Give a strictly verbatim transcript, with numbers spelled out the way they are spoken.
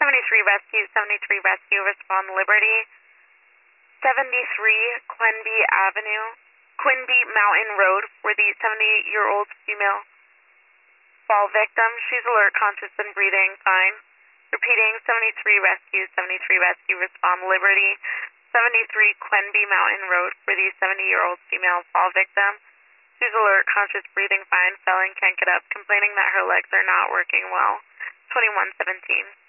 seventy-three Rescue, seventy-three Rescue, respond Liberty. seventy-three Quinby Avenue, Quinby Mountain Road for the seventy-year-old female fall victim. She's alert, conscious, and breathing fine. Repeating, seventy-three Rescue, seventy-three Rescue, respond Liberty. seventy-three Quinby Mountain Road for the seventy-year-old female fall victim. She's alert, conscious, breathing fine, fell and can't get up, complaining that her legs are not working well. twenty-one seventeen.